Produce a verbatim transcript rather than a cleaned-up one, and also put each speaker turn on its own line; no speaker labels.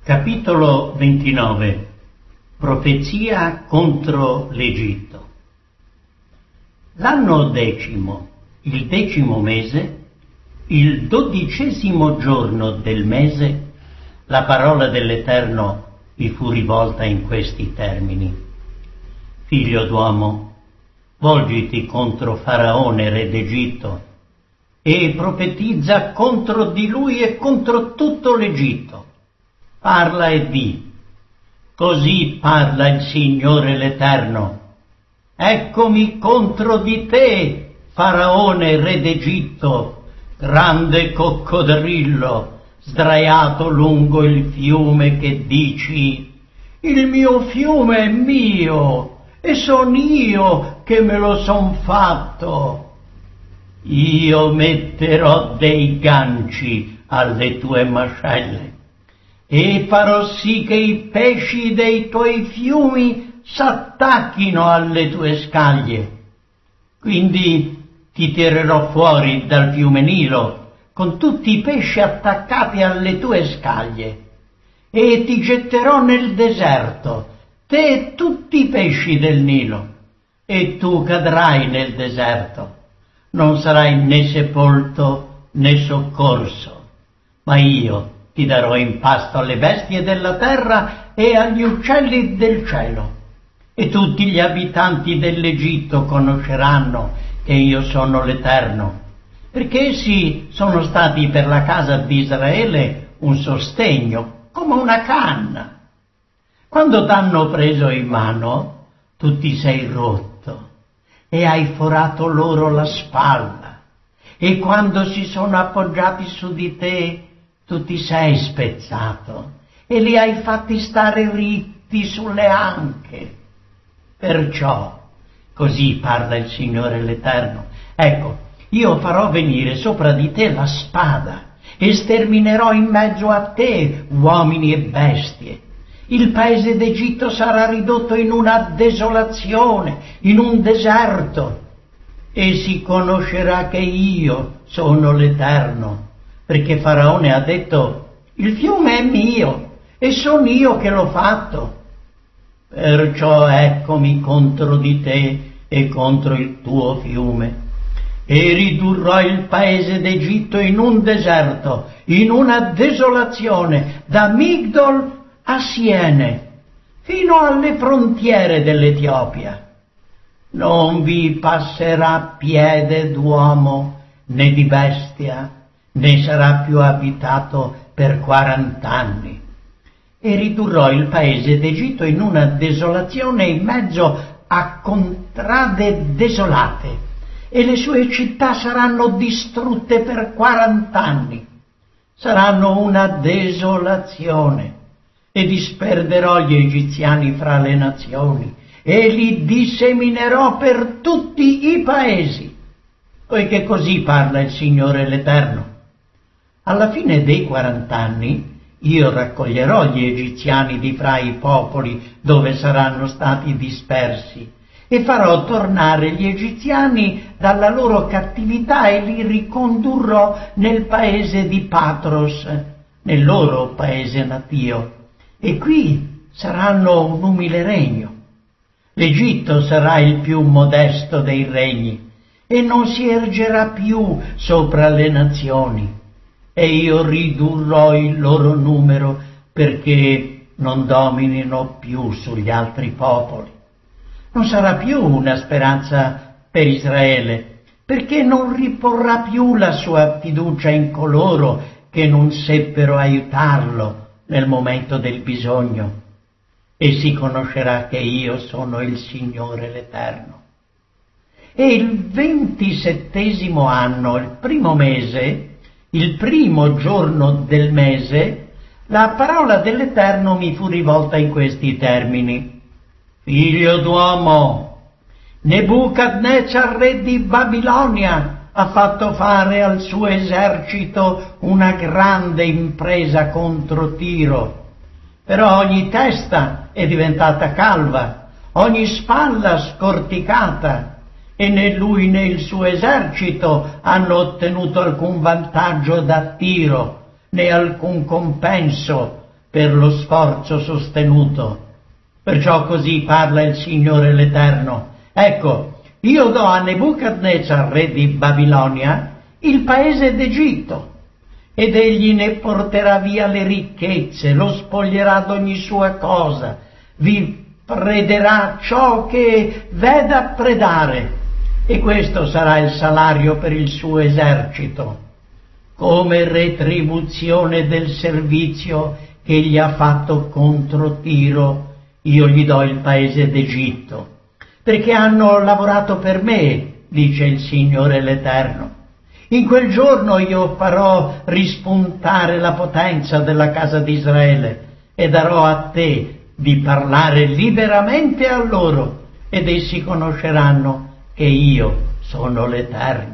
Capitolo ventinove. Profezia contro l'Egitto. L'anno decimo, il decimo mese, il dodicesimo giorno del mese, la parola dell'Eterno mi fu rivolta in questi termini. Figlio d'uomo, volgiti contro Faraone, re d'Egitto, e profetizza contro di lui e contro tutto l'Egitto. Parla e di: così parla il Signore l'Eterno. Eccomi contro di te, Faraone, re d'Egitto, grande coccodrillo, sdraiato lungo il fiume, che dici: il mio fiume è mio, e son io che me lo son fatto. Io metterò dei ganci alle tue mascelle, e farò sì che i pesci dei tuoi fiumi s'attacchino alle tue scaglie. Quindi ti tirerò fuori dal fiume Nilo con tutti i pesci attaccati alle tue scaglie, e ti getterò nel deserto, te e tutti i pesci del Nilo, e tu cadrai nel deserto. Non sarai né sepolto né soccorso, ma io ti darò in pasto alle bestie della terra e agli uccelli del cielo. E tutti gli abitanti dell'Egitto conosceranno che io sono l'Eterno, perché essi sono stati per la casa di Israele un sostegno, come una canna. Quando t'hanno preso in mano, tu ti sei rotto e hai forato loro la spalla, e quando si sono appoggiati su di te, tu ti sei spezzato e li hai fatti stare ritti sulle anche. Perciò, così parla il Signore l'Eterno, ecco, io farò venire sopra di te la spada e sterminerò in mezzo a te uomini e bestie. Il paese d'Egitto sarà ridotto in una desolazione, in un deserto, e si conoscerà che io sono l'Eterno, perché Faraone ha detto: il fiume è mio e son io che l'ho fatto. Perciò eccomi contro di te e contro il tuo fiume, e ridurrò il paese d'Egitto in un deserto, in una desolazione, da Migdol a Siene, fino alle frontiere dell'Etiopia. Non vi passerà piede d'uomo né di bestia, né sarà più abitato per quarant'anni. E ridurrò il paese d'Egitto in una desolazione in mezzo a contrade desolate, e le sue città saranno distrutte per quarant'anni. Saranno una desolazione, e disperderò gli egiziani fra le nazioni, e li disseminerò per tutti i paesi, poiché così parla il Signore l'Eterno. Alla fine dei quarant'anni io raccoglierò gli egiziani di fra i popoli dove saranno stati dispersi, e farò tornare gli egiziani dalla loro cattività e li ricondurrò nel paese di Patros, nel loro paese natio, e qui saranno un umile regno. L'Egitto sarà il più modesto dei regni, e non si ergerà più sopra le nazioni, e io ridurrò il loro numero perché non dominino più sugli altri popoli. Non sarà più una speranza per Israele, perché non riporrà più la sua fiducia in coloro che non seppero aiutarlo nel momento del bisogno, e si conoscerà che io sono il Signore l'Eterno. E il ventisettesimo anno, il primo mese, il primo giorno del mese, la parola dell'Eterno mi fu rivolta in questi termini: Figlio d'uomo, Nebuchadnezzar, re di Babilonia, ha fatto fare al suo esercito una grande impresa contro Tiro. Però ogni testa è diventata calva, ogni spalla scorticata, e né lui né il suo esercito hanno ottenuto alcun vantaggio da Tiro, né alcun compenso per lo sforzo sostenuto. Perciò così parla il Signore l'Eterno. Ecco, io do a Nebuchadnezzar, re di Babilonia, il paese d'Egitto, ed egli ne porterà via le ricchezze, lo spoglierà d'ogni sua cosa, vi prederà ciò che veda predare, e questo sarà il salario per il suo esercito, come retribuzione del servizio che gli ha fatto contro Tiro. Io gli do il paese d'Egitto, perché hanno lavorato per me, dice il Signore l'Eterno. In quel giorno io farò rispuntare la potenza della casa di Israele e darò a te di parlare liberamente a loro, ed essi conosceranno che io sono l'Eterno.